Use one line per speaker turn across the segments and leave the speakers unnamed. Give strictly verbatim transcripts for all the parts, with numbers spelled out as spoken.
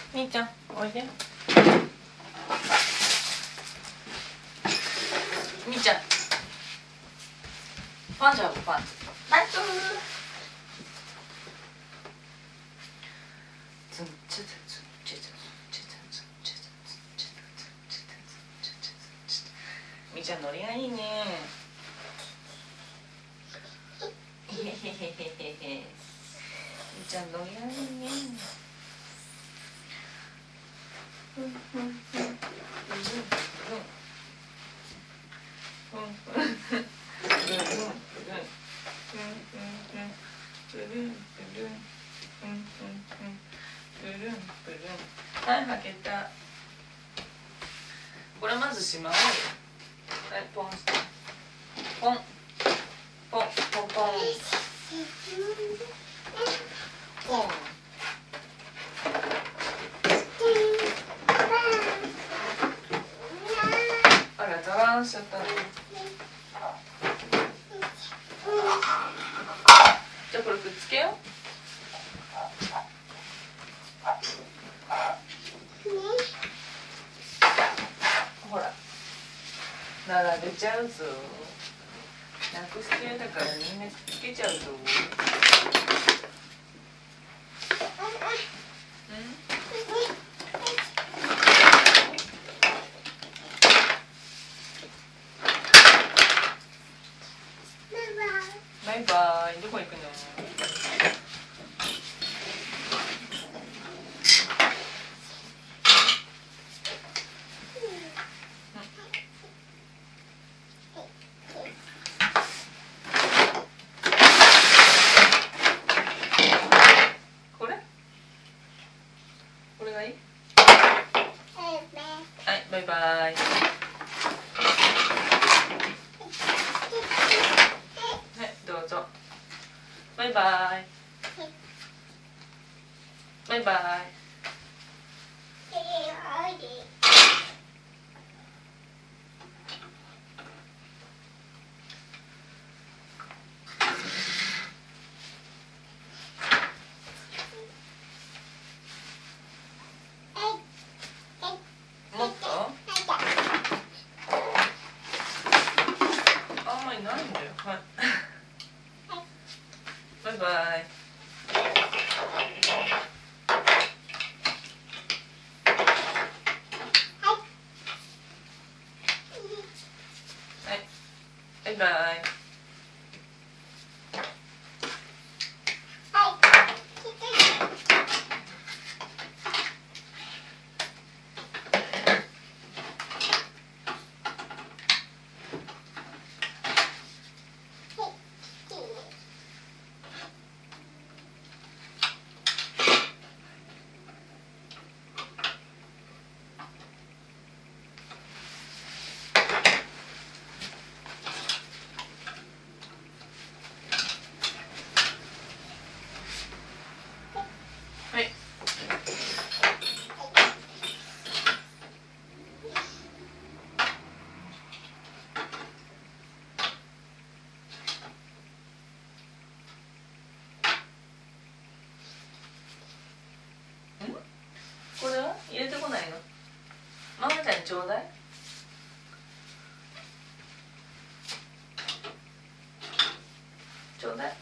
みーちゃんおいで。みーちゃんパンジャブパンパンツみーちゃんノリがいいね。へへへへへへ。みーちゃんノリがいいね。うんうんうんうんはい、はけた。これまずしまおうよ。はい、ポンポンポンポンポンポンポン。あら、ザランしちゃったね。じゃあこれくっつけよう。ほら並べちゃうぞ。なくす系だからみんなくっつけちゃうぞ。バイバイ。どこ行くの？これ？これがいい？はい、バイバイ。どうぞ。バイバイ。バイバイ。もっと？あんまりないんだよ。はい。バイバイ。バイバイ。はい。これは入れてこないの？ママちゃんにちょうだい。ちょうだい。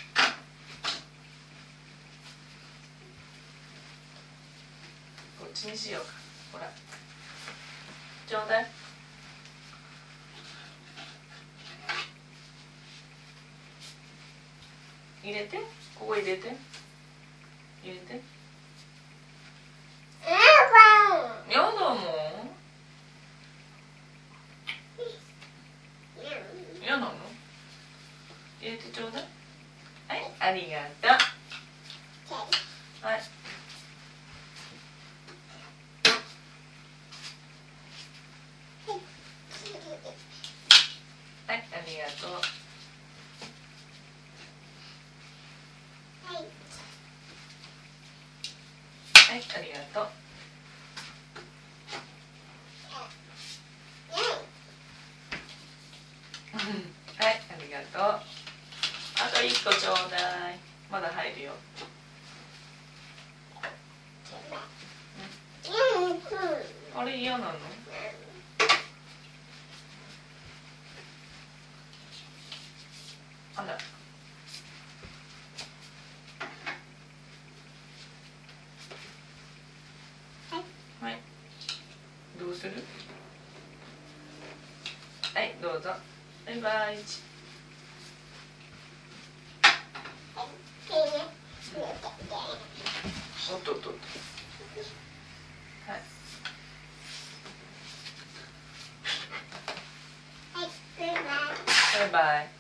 こっちにしようか。ほら。ちょうだい。入れて。ここ入れて。入れて。やだもん。嫌なの？入れてちょうだい。はい、ありがとう。はい。はい、ありがとう。はい、ありがとう。はい、ありがとう。あといっこちょうだい。まだ入るよ。うれ嫌なの？あら。はい。どうする？はい、どうぞ。バイバイ。おっとっとっと。はい。バイバイ。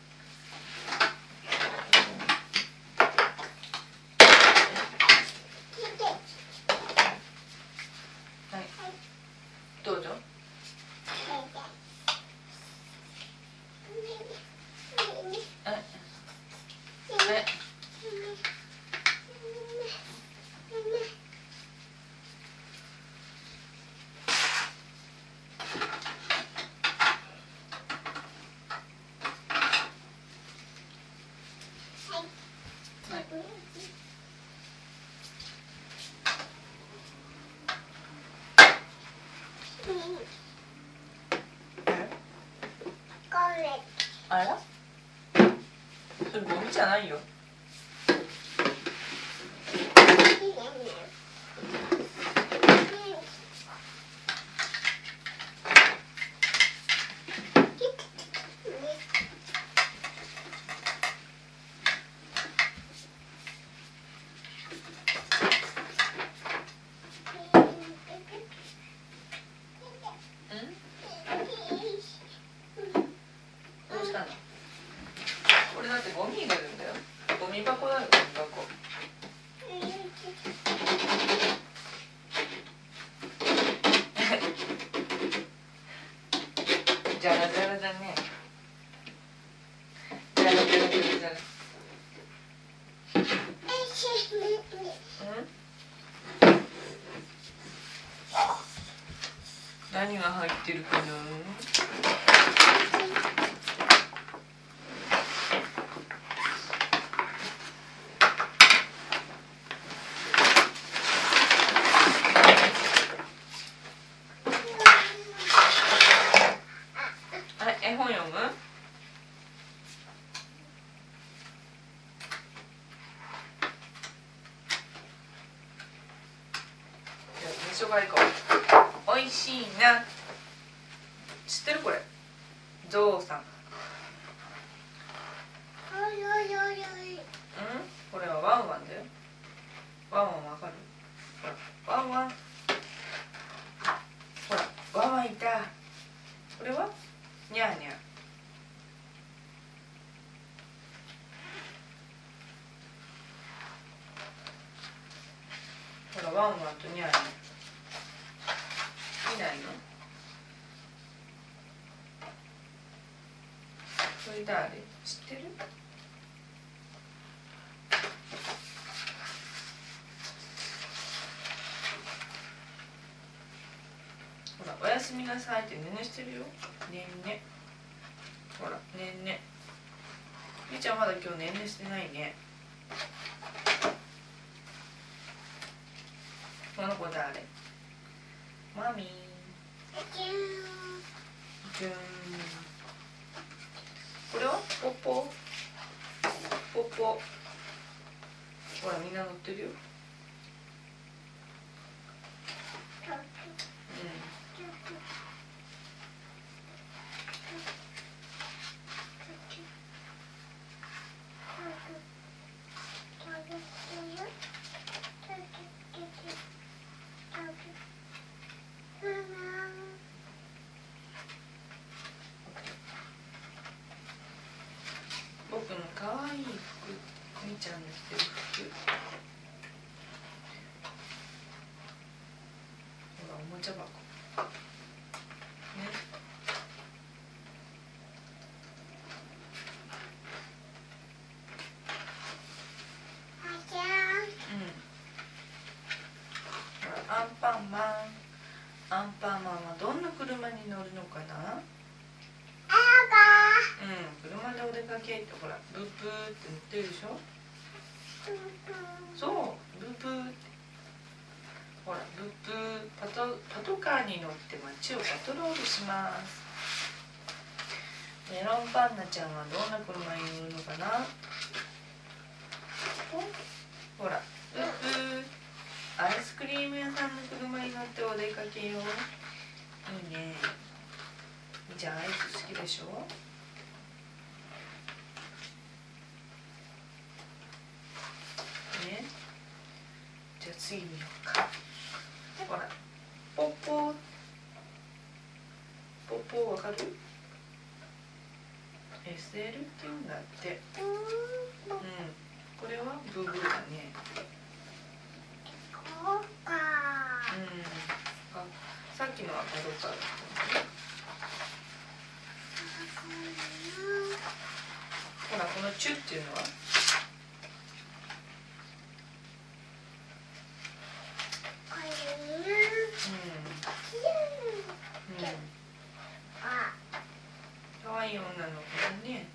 はい。どうぞ。はい。はい。あら？それゴミじゃないよ。どうしたの？これだってゴミ入れるんだよ。ゴミ箱だよ、ゴミ箱。じゃらじゃらだね。じゃらじゃらじゃらじゃら。何が入ってるかな？あれ、絵本読む？じゃあ味噌がいこう。おいしいな。知ってるこれ？ゾウさん。うん？これはワンワンだよ。ワンワンわかる？ほら、ワンワン。ほら、ワンワンいた。これは？ニャーニャー。ほら、ワンワンとニャーニャー。いないの？それ誰？知ってる？ほら、おやすみなさいってねんねしてるよ。ねんね。ほら、ねんね。みーちゃんまだ今日ねんねしてないね。この子誰？マミー。じゅーん。これはポッポ。ポッポ。ほら、みんな乗ってるよ。僕の可愛い服、みーちゃんの着てる服。ほら、おもちゃ箱。ね。うん。ほら、アンパンマン。アンパンマンはどんな車に乗るのかな？うん、車でお出かけってほら、ブーブーって乗ってるでしょ？そう、ブーブーって。ほら、ブーブー、パト、パトカーに乗って街をパトロールします。メロンパンナちゃんはどんな車に乗るのかな。ほら、うっうアイスクリーム屋さんの車に乗ってお出かけよ。いいね。じゃあアイス好きでしょ。ね。じゃあ次見ようか。ほら、ポッポー。ポッポーわかる？ エスエル って言うんだって。うん。これはブブーだね。うん。あ、さっきのはパトカーだったね。ほら、このチュっていうのは？かわいい女の子だね。ね。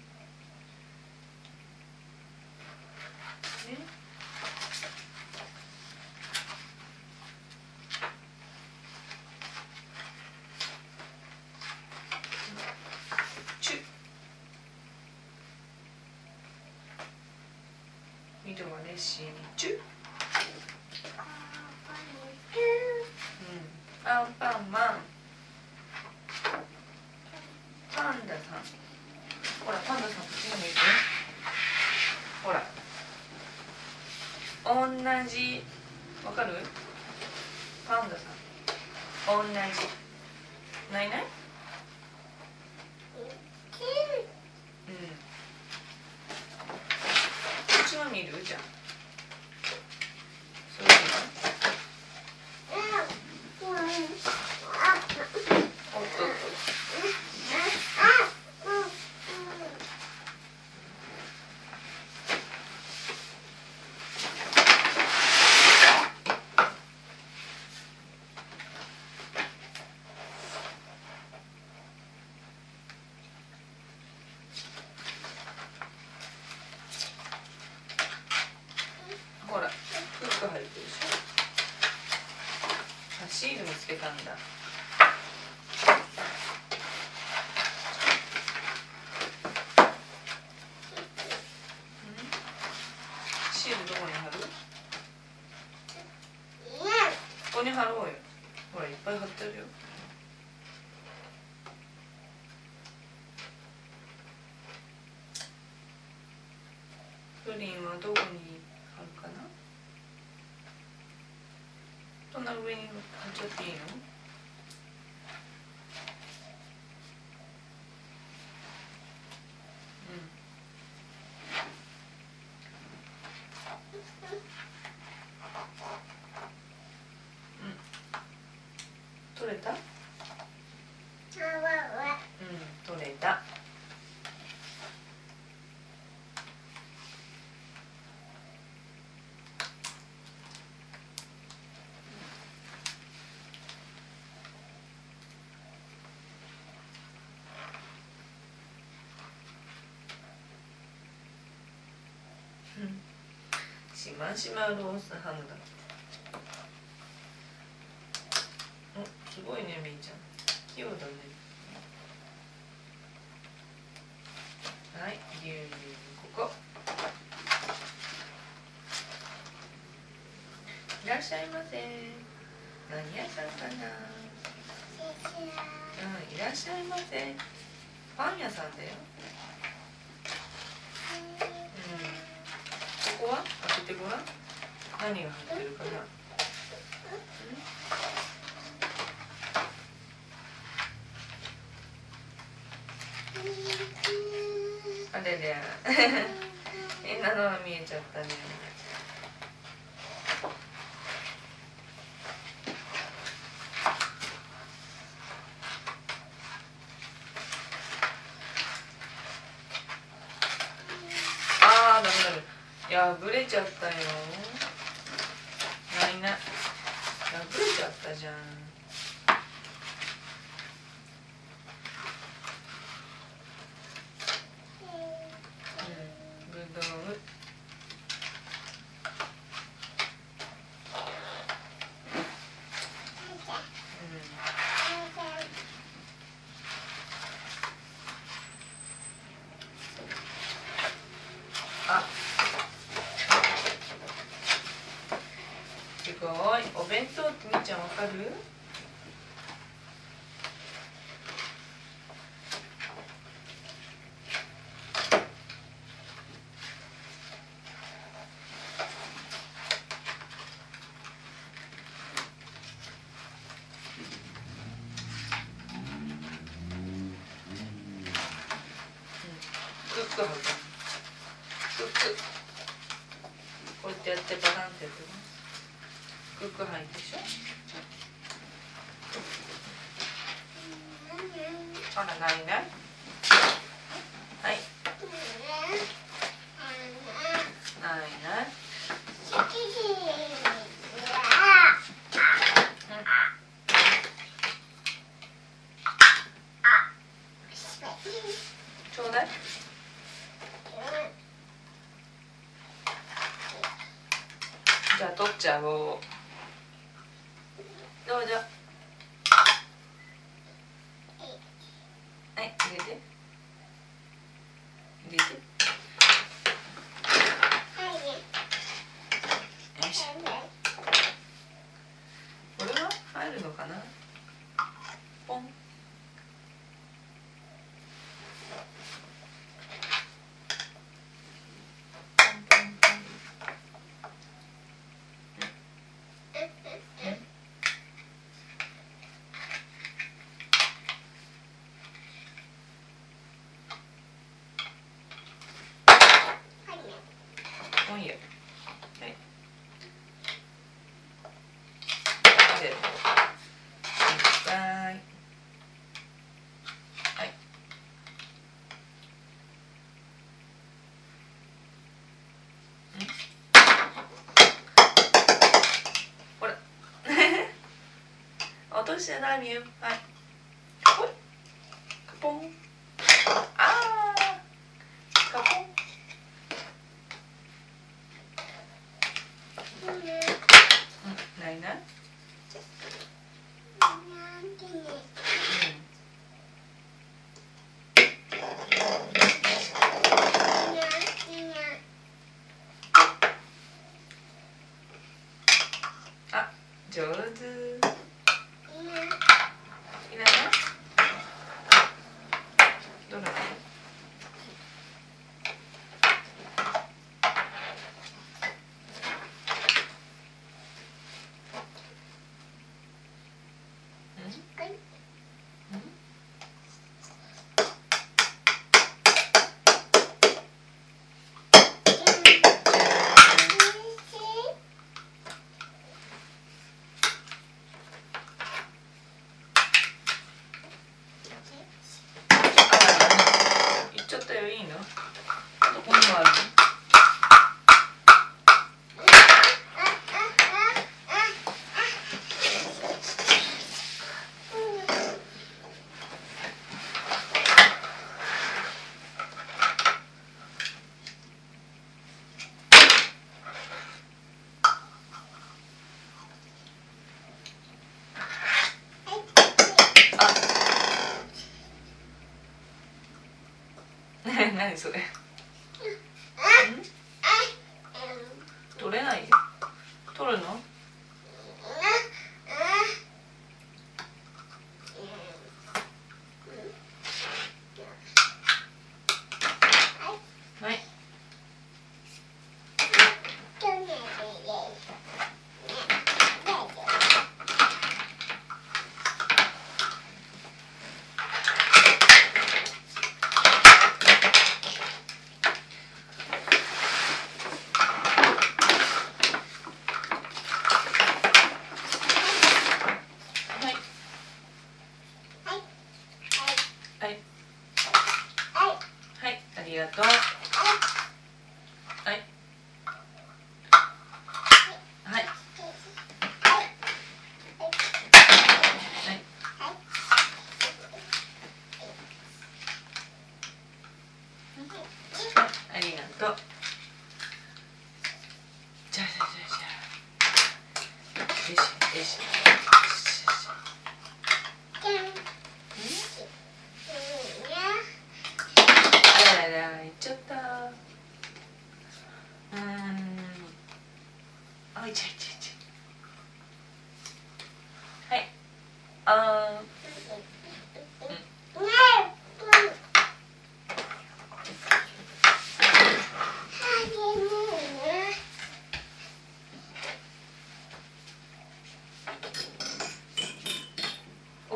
チュ。ミドはレッシーにチュ。うん。アンパンマン。パンダさん。ほら、パンダさんこっちにもいるね。ほら。同じ。わかる？パンダさん。同じ。ないない？うん。こっちは見る？じゃあ。それでは。おっとっと。ほら、フック入ってるでしょ。あ、シール見つけたんだ。シールどこに貼る？ここに貼ろうよ。ほら、いっぱい貼ってあるよ。プリンはどこに貼るかな？そんな上に貼っちゃっていいの？うん。うん。取れた？うん、取れた。しましまロースハムだ。お、すごいね、みーちゃん。器用だね。はい、牛乳ここ。いらっしゃいませ。何屋さんかな。うん、いらっしゃいませ。パン屋さんだよ。うん。ここは開けてごらん。何が入ってるかな。あれれ変なのが見えちゃったね。あー、ダメダメ。破れちゃったよ。ないな。破れちゃったじゃん。ぶどう、うん、 ごい。お弁当ってみーちゃんわかる？クックはクックこうやってやってバタンってやってます。クック入るでしょ。ほらないない。はい。ないない。ちょうだい。じゃあ取っちゃおう。どうぞ。はい、入れて。入れて。よいしょ。これは入るのかな。ポン。もういいよ。はい。で、いっぱい。はい。ほら。落としてないみゆ。はい。ほい。カポン。ああ。カポン。うん、ないな。あ、上手。いらない？どれ？言っちゃったよ、いいの？どこにもある。何それ？取れないよ。取るの？はい。はい。はい、ありがとう。はい。はい。はい。ありがとう。じゃあじゃあじゃあじゃあ。よしよし。行っちゃった。うーん。あ、いちゃいちゃいちゃ。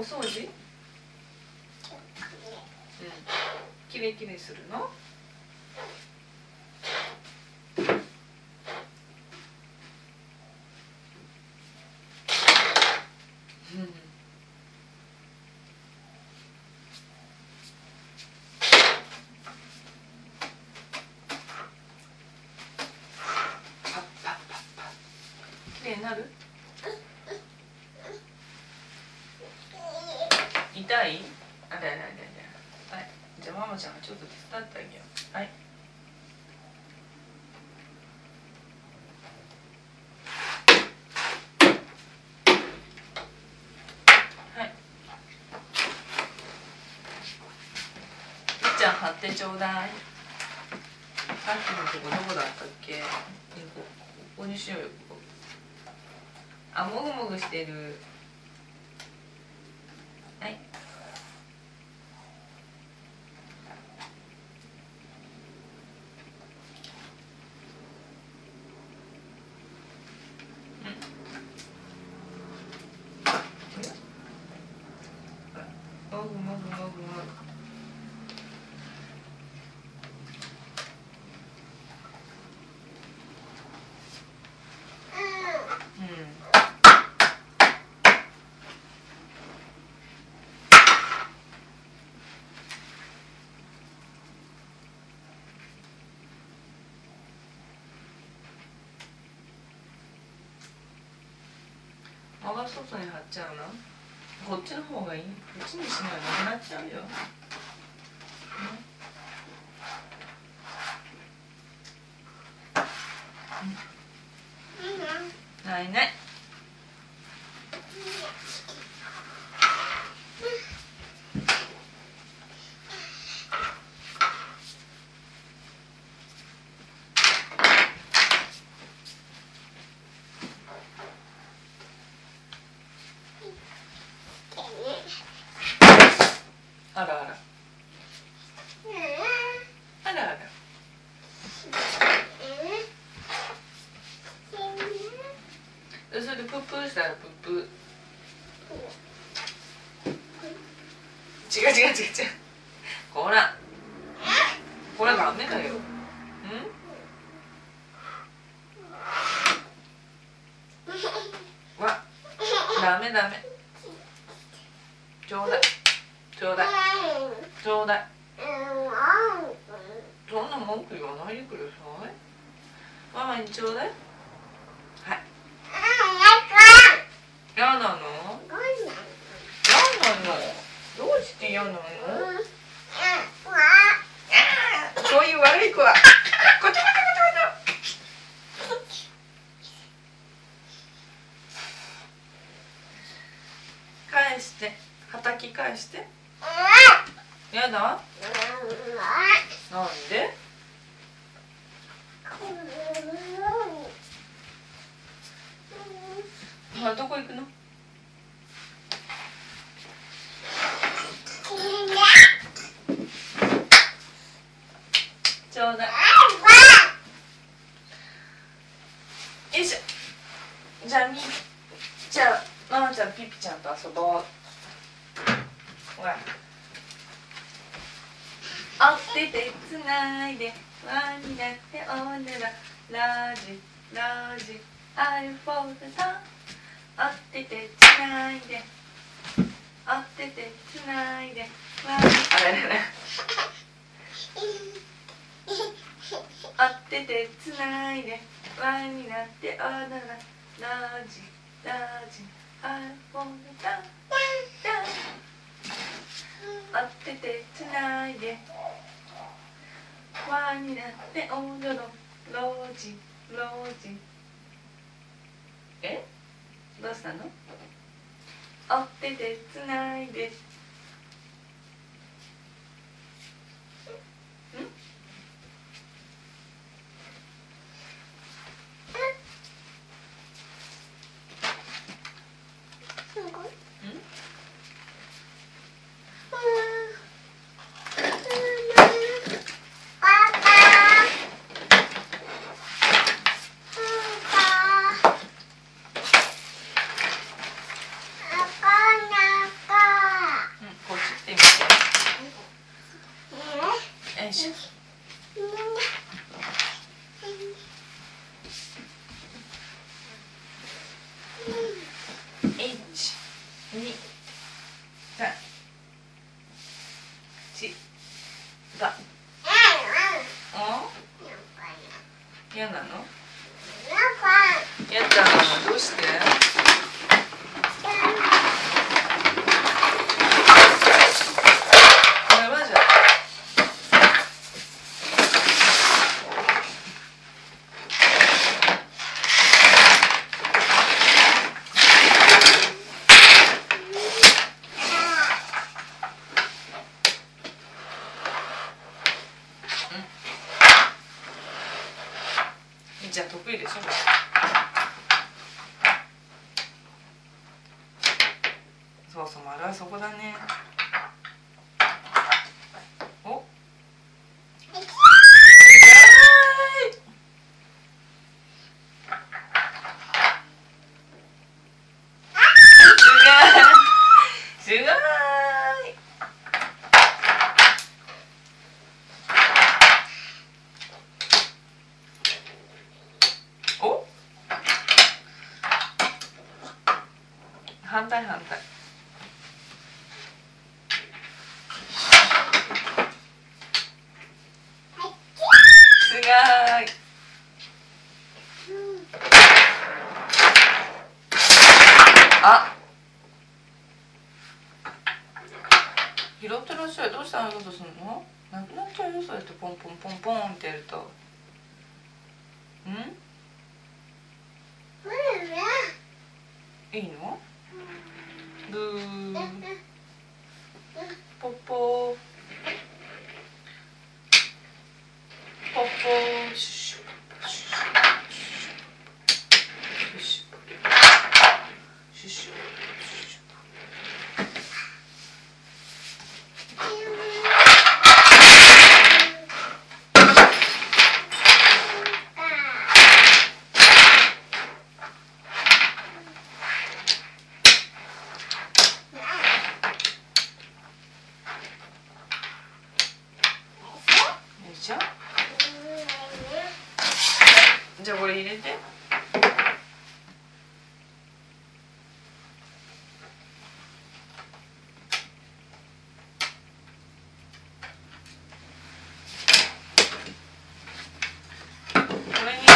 掃除？うん。きれいきれいするの？うん。パッパッパッパ。きれいになる？痛い？あれあれあれあれ。はい。じゃあママちゃんがちょっと手伝ってあげよう。はい。はい。みっちゃん貼ってちょうだい。さっきのとこどこだったっけ？ここにしようよ、ここ。あ、もぐもぐしてる。はい。もぐもぐもぐもぐ。まだ外に貼っちゃうの？こっちの方がいい。こっちにしないとなくなっちゃうよ。うん、ないない。あらあら。あらあら。それでプップーしたらプップー。違う違う違う違う。ほら。これダメだよ。ん？わ。ダメダメ。ちょうだい。ちょうだい。ちょうだい。そんな文句言わないでください。ママにちょうだい。はい。嫌なの？嫌なの？どうして嫌なの？そういう悪い子はこっちこっちこっちこっち。返して、はたき返して。やだ？なんで？ほら、どこ行くの？ちょうだい。よいしょ。じゃあみじゃあママちゃんピピちゃんと遊ぼう。ほら。お手手つないで輪になっておねらラジラジアルフォーさん。お手手つないでお手手つないで輪にあれれれお手手つないで輪になっておねらラジラジアルフォーさん。お手手つないで輪になって踊ろうロージロージ。え？どうしたの？お手でつないで。ん？ そう丸はそこだね。おすごい。お反対反対。すごい。あ、拾ってらっしゃい。どうしてああいうことするの？なくなっちゃうよ、そうやってポンポンポンポンってやると。ん？いいの？ブー。ポッポー。ポッポー。シュッシュッシュッシュッシュッシュッシュッ。じゃあこれ入れて。これに入れないよ。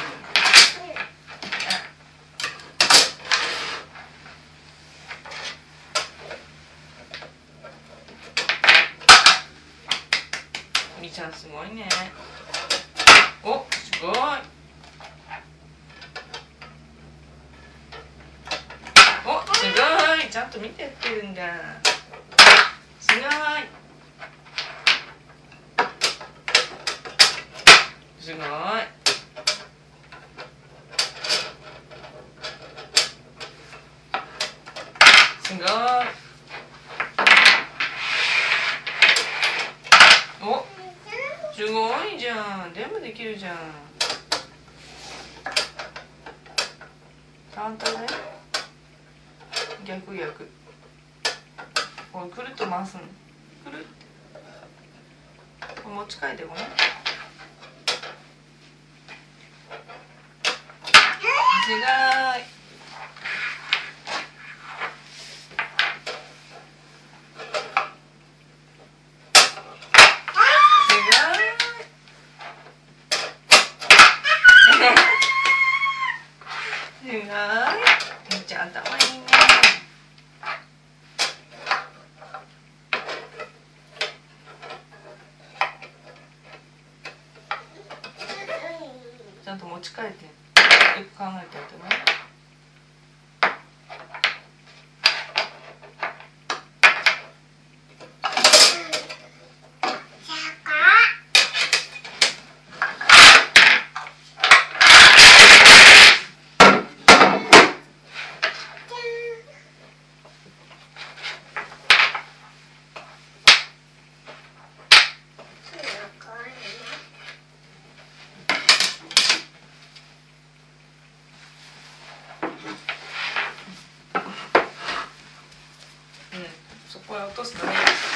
みーちゃんすごいね。お、すごい。お、すごい。ちゃんと見てやってるんだ。すごい。すごい。すごい。お、すごいじゃん。全部できるじゃん。反対だよ。逆逆。これくるっと回すの。くるって。これ持ち替えてごめん。すごい。すごい。みーちゃん頭いいね。ちゃんと持ち替えてよく考えてやってね。そこへ落とすとね。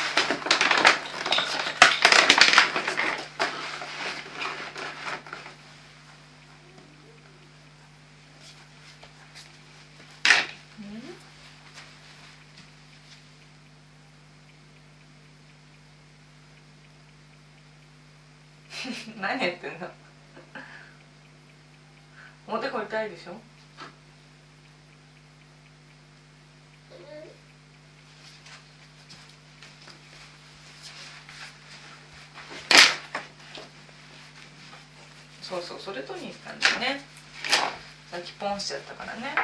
何やってんの？おでこ痛いでしょ？そうそう、それ取りに行ったんだよね。さっきポンしちゃったからね。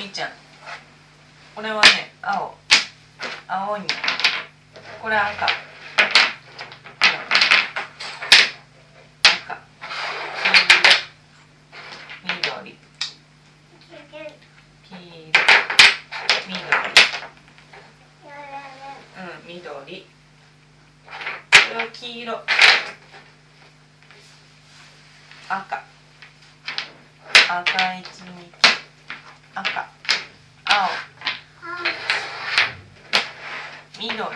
ーちゃん、これはね、青、青に、これ赤、赤、黄色、緑、黄色、緑、うん、緑、これは黄色、赤、赤いちにち、赤、青、緑、うん、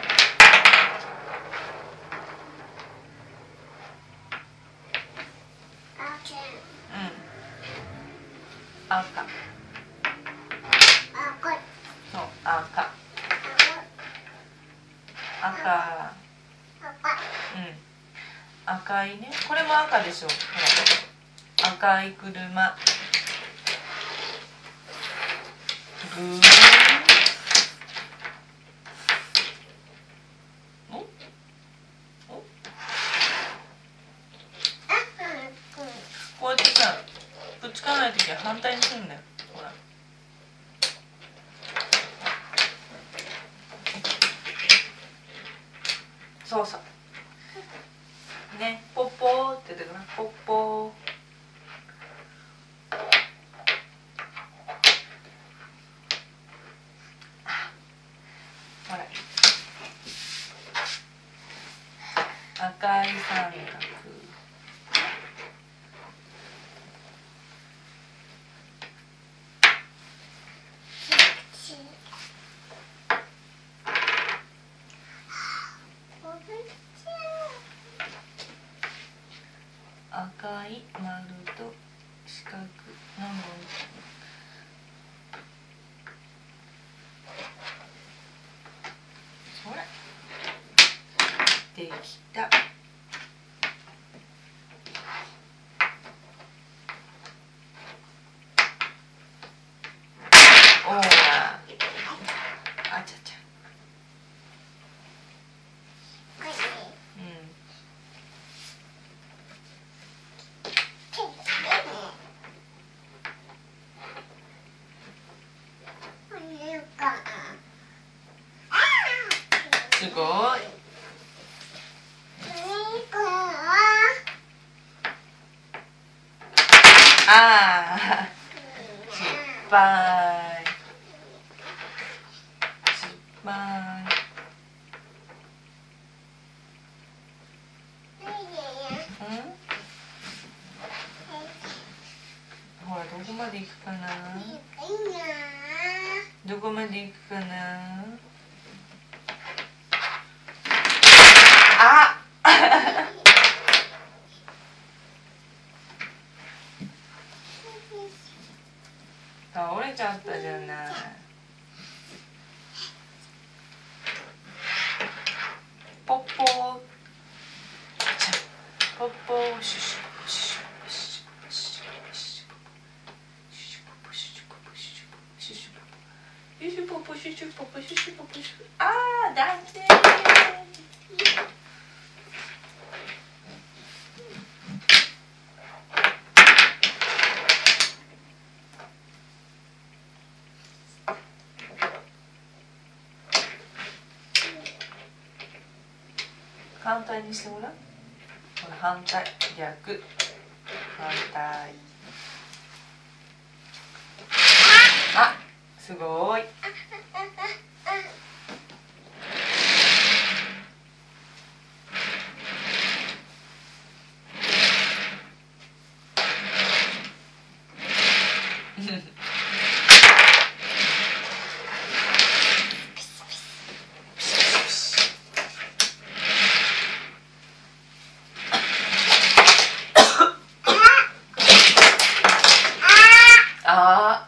赤、そう、赤、赤、うん、赤いね、これも赤でしょ、ほら、赤い車、ブー、おお、こうやってさ、ぶつかないときは反対にするんだよ、ほら。そうそう。ね、ポッポーって言ってくるな、ポッポー。ほら。赤い三角。赤い丸と四角のそれできた。おーら、あちゃちゃ。うん。すごい。ああ、失敗。失敗。うん？ほら、どこまで行くかな。どこまで行くかな。あ倒れちゃったじゃない。ポッポー、ポッポー、シュシュシュシュシュシュシュポポシュシュポポシュシュポポシュシュポポシュシュポポシュシュポポシュシュポポシュ。あー、だってー。反対にしてごらん。これ反対、逆、反対。あ、すごい。あ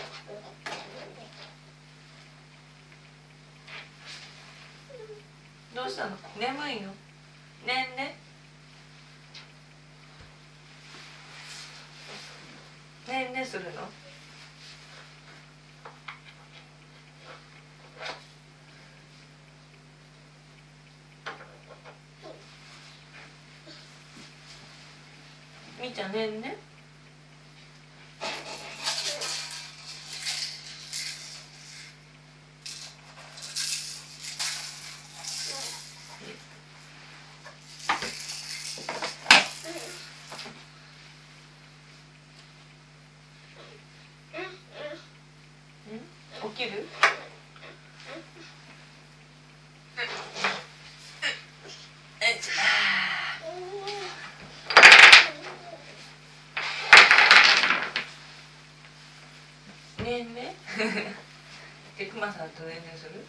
ー、どうしたの？眠いの？ねんね。ねんねするの？みーちゃんねんね。 起きる？ねえねで、くまさんとねんねする？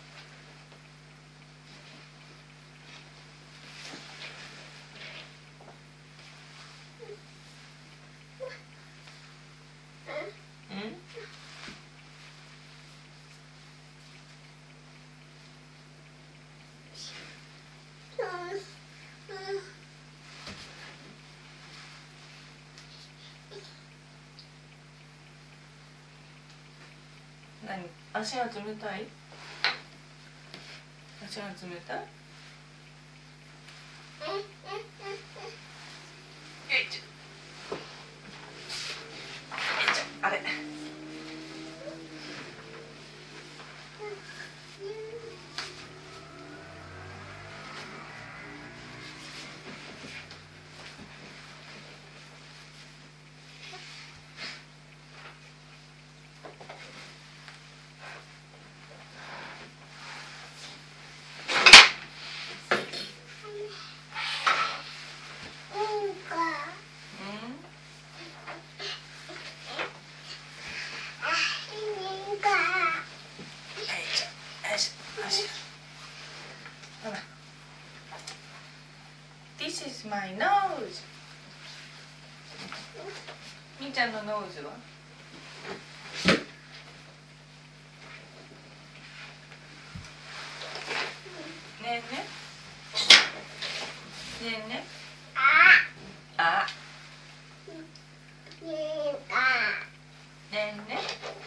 何？足が冷たい？足が冷たい？よいちょ。よいちょ。あれ。This is my nose. みーちゃんのノーズは？ねえね。ねえね。あ。あ。ねえね。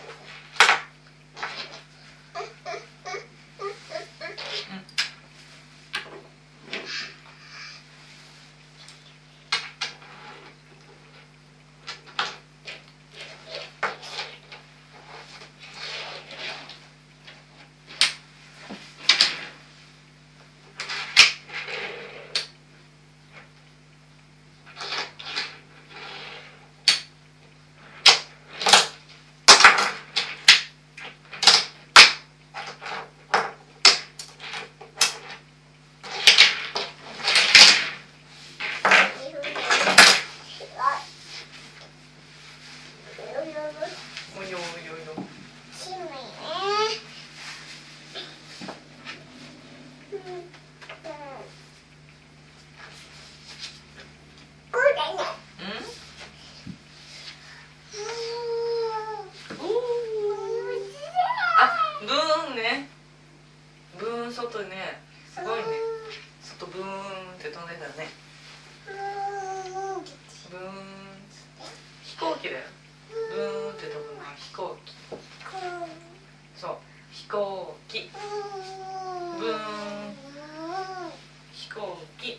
外ね、すごいね。外ブーンって飛んでたね。ブーン。飛行機だよ。ブーンって飛ぶのは飛行機。そう、飛行機。ブーン。飛行機。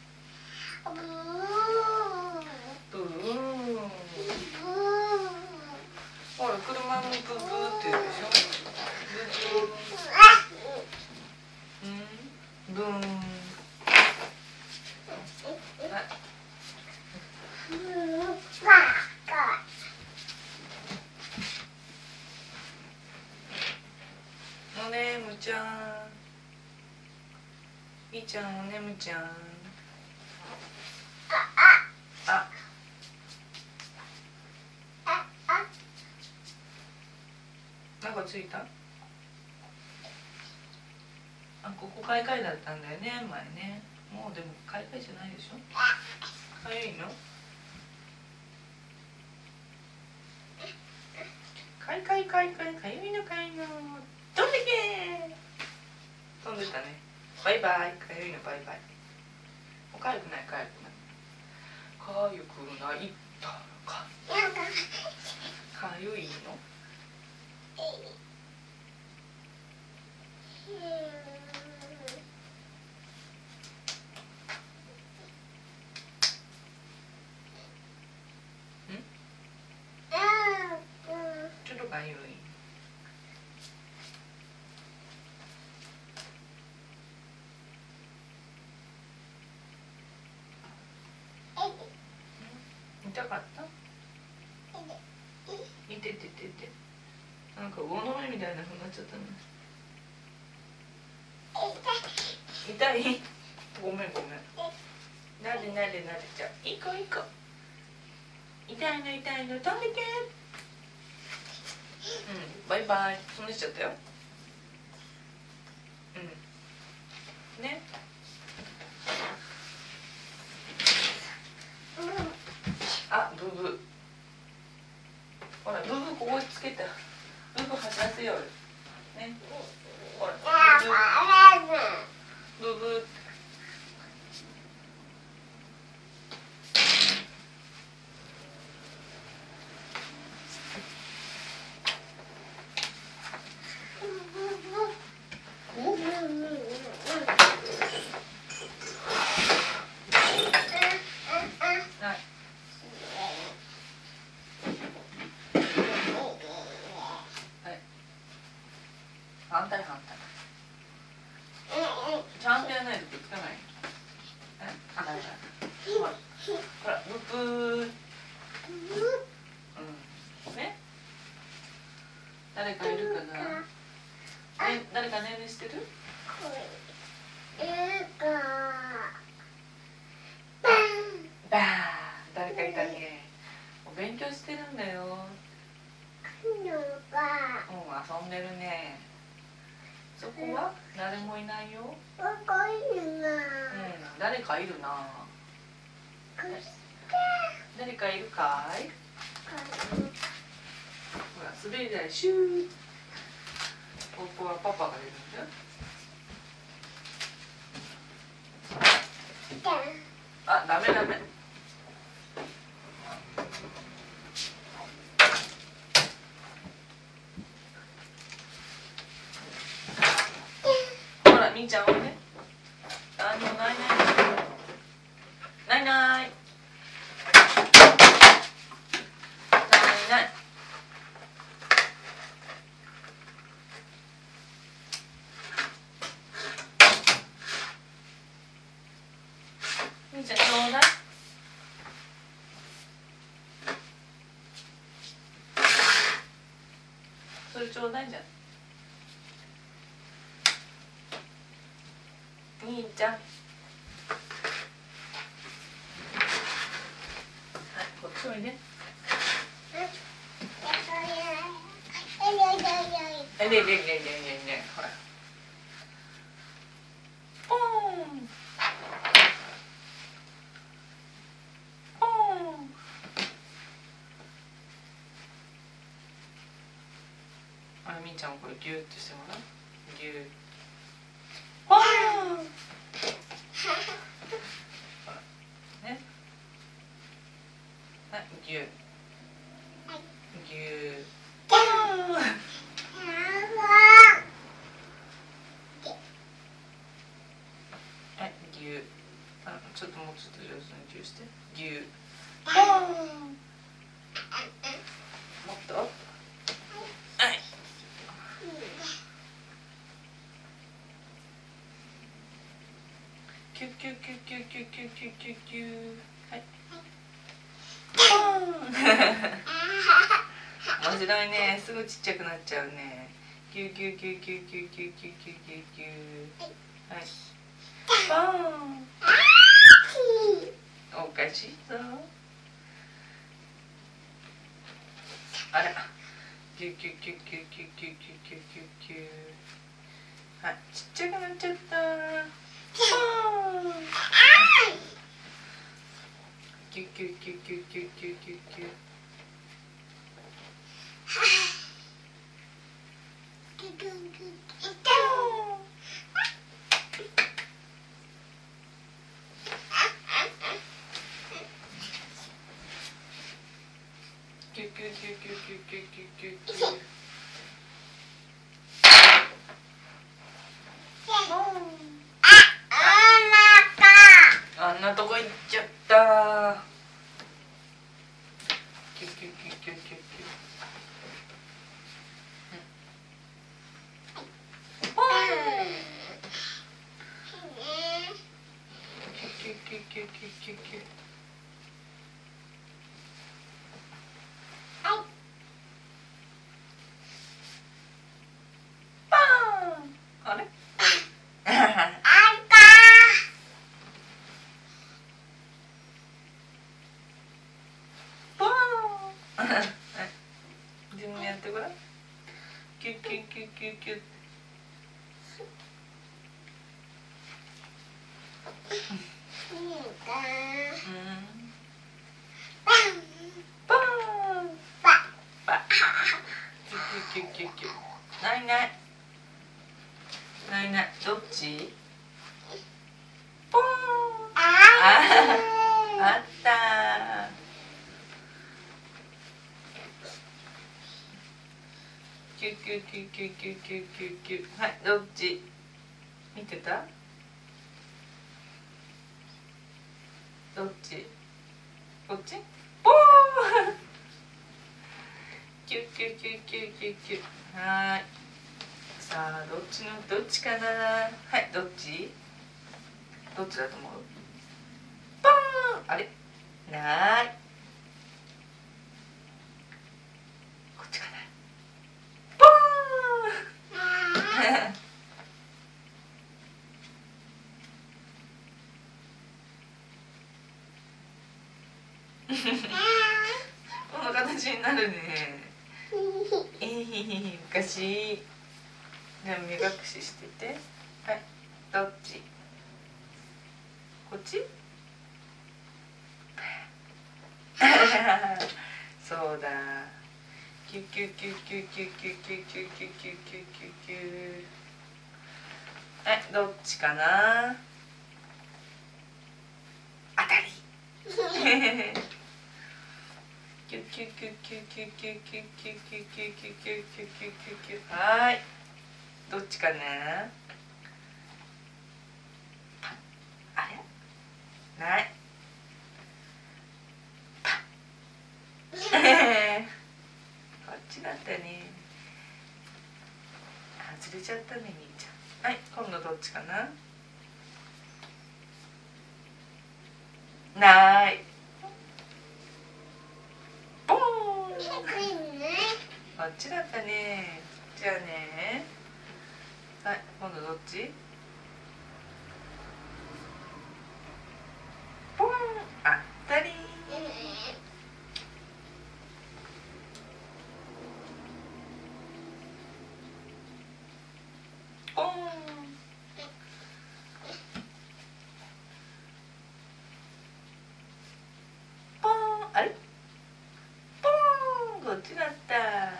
ブーン。ほら、車もブーブーって言うでしょ。ブーブー。ブーン。おねむちゃん。みーちゃん、おねむちゃん。あ。なんかついた？あ、ここ買い替えだったんだよね、前ね。もうでも買い替えじゃないでしょ。かゆいの？かいかいかいかい、かゆいのかゆいの。飛んでけー。飛んでたね。バイバイ。かゆいのバイバイ。もうかゆくない、かゆくない。かゆくないったらか。かゆいの？ちょっとかゆい。痛かった？いてててて。 なんか魚の目みたいな風になっちゃったね。痛い？ごめんごめん。なでなでなでちゃう。いい子いい子。痛いの痛いの飛んでけ。うん、バイバイ。飛んできちゃったよ。うん。ね。あ、ブブ。ほら、ブブここにつけた。ブブ走らせようよ。ね。ほら、ブブ。ブブ。反対反対。ちゃんとやらないとくっつかない。ほら、ほら、ブブー。うん。ね。誰かいるかな。ね、誰かねんねしてる？バーン。誰かいたね。お勉強してるんだよ。うん、遊んでるね。そこは誰もいないよ。うん、誰かいるな。誰かいるかい？ほら、滑り台シュー。ここはパパがいるんだよ。あ、ダメダメ。ほら、みーちゃんおいで。あ、もうないない。ないない。ないない。みーちゃんちょうだい。それちょうだいじゃん。みーちゃん。はい、こっちおいで。え、ねえねえねえねえねえねえ、ほら。おーん。おーん。あれ、みーちゃんこれギューってしてもらう？ギュー。わー。ね。はい、ギュー。ギュー。わー。はい、ギュー。あ、ちょっともうちょっと上手にギューして。ギュー。わー。もっと。はい。キュッキュッキュッキュッキュッキュッキュッキュッキュッ。はい。面白いね。すぐちっちゃくなっちゃうね。キュッキュッキュッキュッキュッキュッキュッキュッキュッキュッ。はい。バーン。おかしいぞ。あら。キュッキュッキュッキュッキュッキュッキュッキュッキュッキュッ。はい、ちっちゃくなっちゃった。キュッキュッキュッキュッキュッキュッキュッキュッ。キュッキュッキュッキュッキュッキュッキュッキュッキュッ。あんなとこ行っちゃった。キュッキュッキュッキュッキュッキュッ。キュッキュッキュッキュッキュッキュッキュッ。 あれ自分でやってごらん。キュッキュッキュッキュッキュッ。キュッキュッキュッ。ないない。ないない。どっち？ポーン。ああった。キュッキュッキュッキュッキュッキュッキュッキュッ。はい、どっち？見てた？どっち？こっち？ポーン。キュッキュッキュッキュッキュッキュッ。はい。さあ、どっちのどっちかな。はい、どっち？どっちだと思う？ポーン。あれ？ない。こっちかな。ポーン。この形になるね。えー、昔。じゃあ目隠ししてて。はい、どっち？こっち？そうだ。キュキュキュキュキュキュキュキュキュキュキュキュキュキュ。はい、どっちかな？当たり。キュキュキュキュキュキュキュキュキュキュキュキュキュキュキュ。はい。どっちかな？あれ？ない。こっちだったね。外れちゃったね、みーちゃん。はい、今度どっちかな？ない。ボーン。こっちだったね。じゃあね。はい、今度どっち？ポン。あったり。ポン。ポン。あれ？ポン。こっちだった。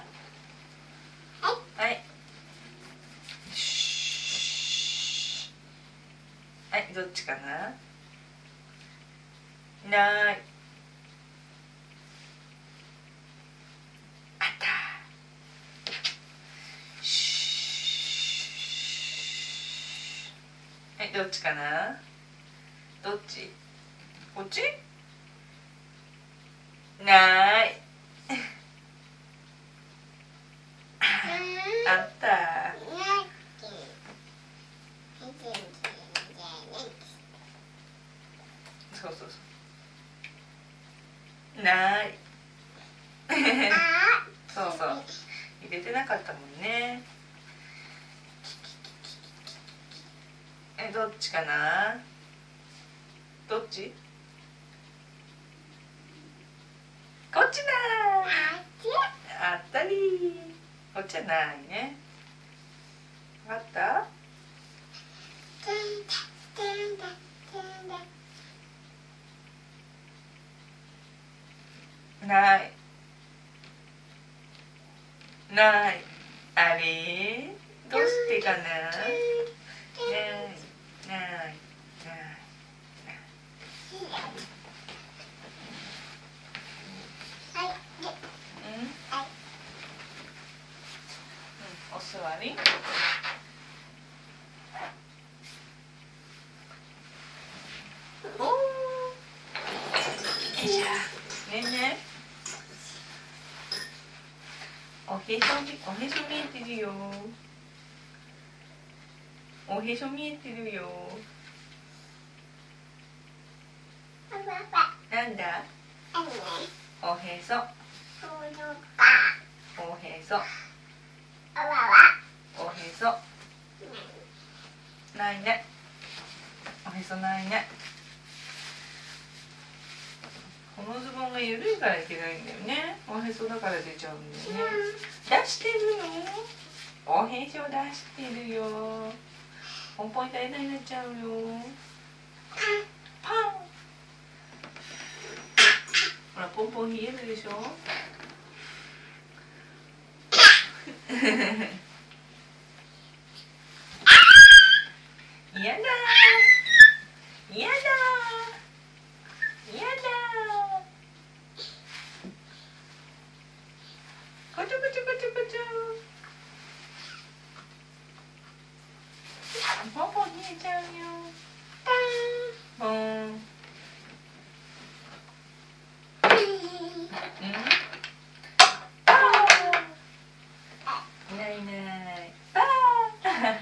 はい。はい、どっちかな？ない。あった。はい、どっちかな？どっち？こっち？ない。あった。そうそうそう。ない。そうそう。入れてなかったもんね。え、どっちかな？どっち？こっちだ。あったり。こっちはないね。あった？ない。ない。あれ？どうしてかな？ない。ない。ない。ない。うん？うん、お座り。おー。よいしょ。ねえねえ。おへそみ、おへそ見えてるよ。おへそ見えてるよ。なんだ？おへそ。おへそ。おへそ。 いからいけないんだよね。おへそだから出ちゃうんだよね。出してるの？おへそ出してるよ。ポンポン痛い痛いになっちゃうよ。パン。ほらポンポン冷えるでしょ。やだー。やだー。やだー。こちょこちょこちょこちょ。ポンポン冷えちゃうよ。ポン。うん。いないいない。パー。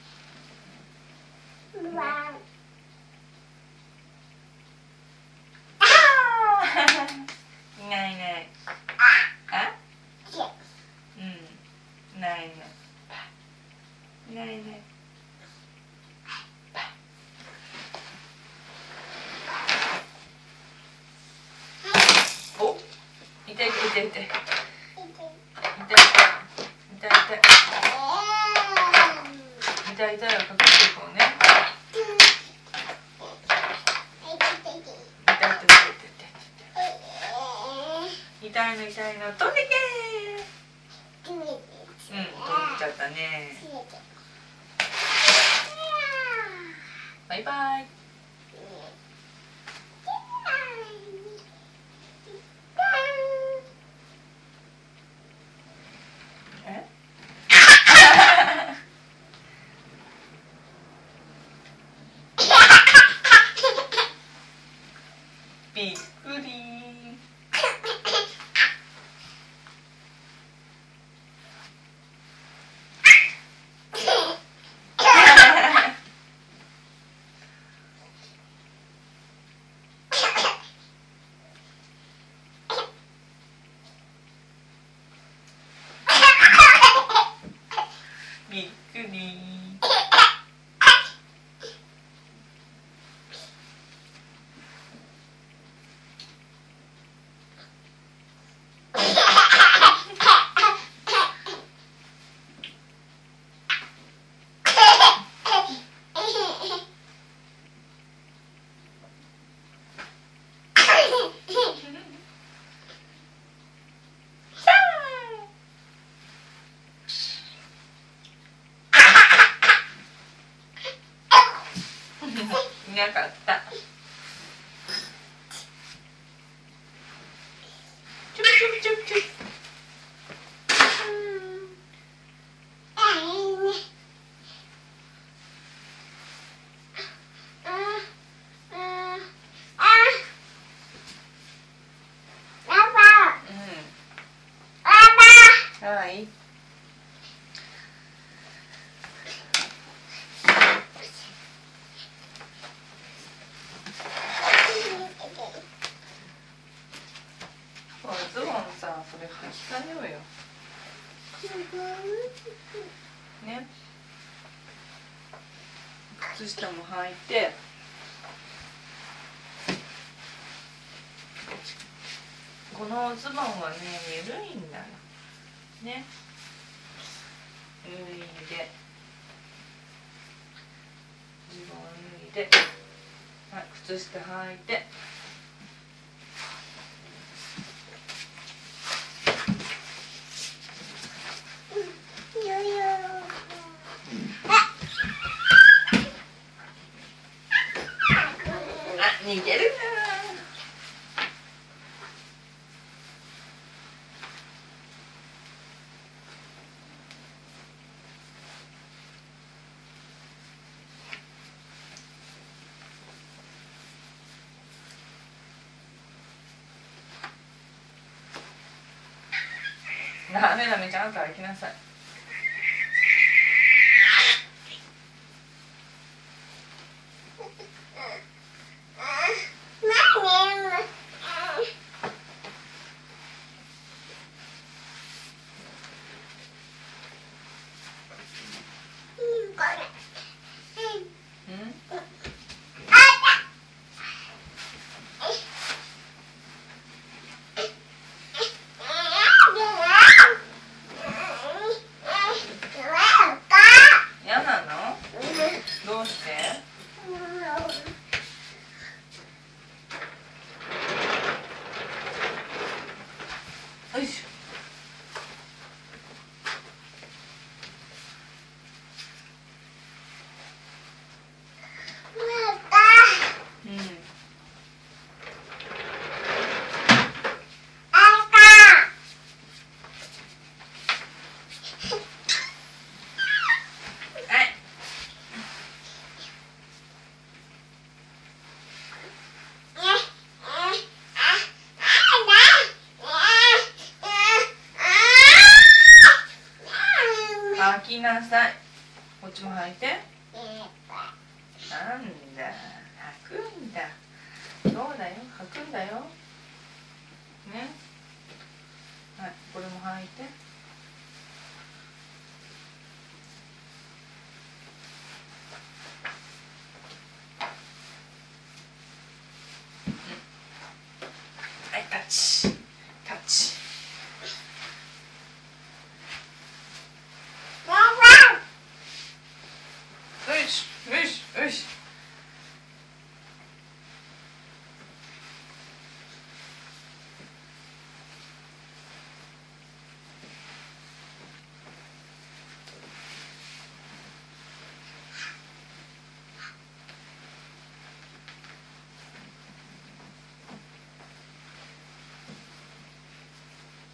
いないいない。あ？うん。いないいない。いないいない。お、痛い痛い痛い痛い。痛い痛い。痛い痛い。痛い痛いをかけていこうね。痛いの痛いの飛んでけー。うん、飛んじゃったね。バイバイ。え？びっくり。びっくり。いなかった。チュプチュプチュプチュプ。はい。ズボンさ、それ履き替えようよ。ね。靴下も履いて。このズボンはね、ゆるいんだよ。ね。ゆるいんで。ズボン脱いで。はい、靴下履いて。あ、逃げるな。ダメダメ、ちゃんと歩きなさい。 きなさい。こっちも履いて。なんだ、履くんだ。そうだよ、履くんだよ。ね。はい、これも履いて。はい、タッチ。タッチ。よし、よし、よし。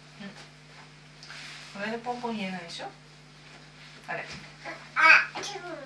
これでポンポン言えないでしょ。あれ。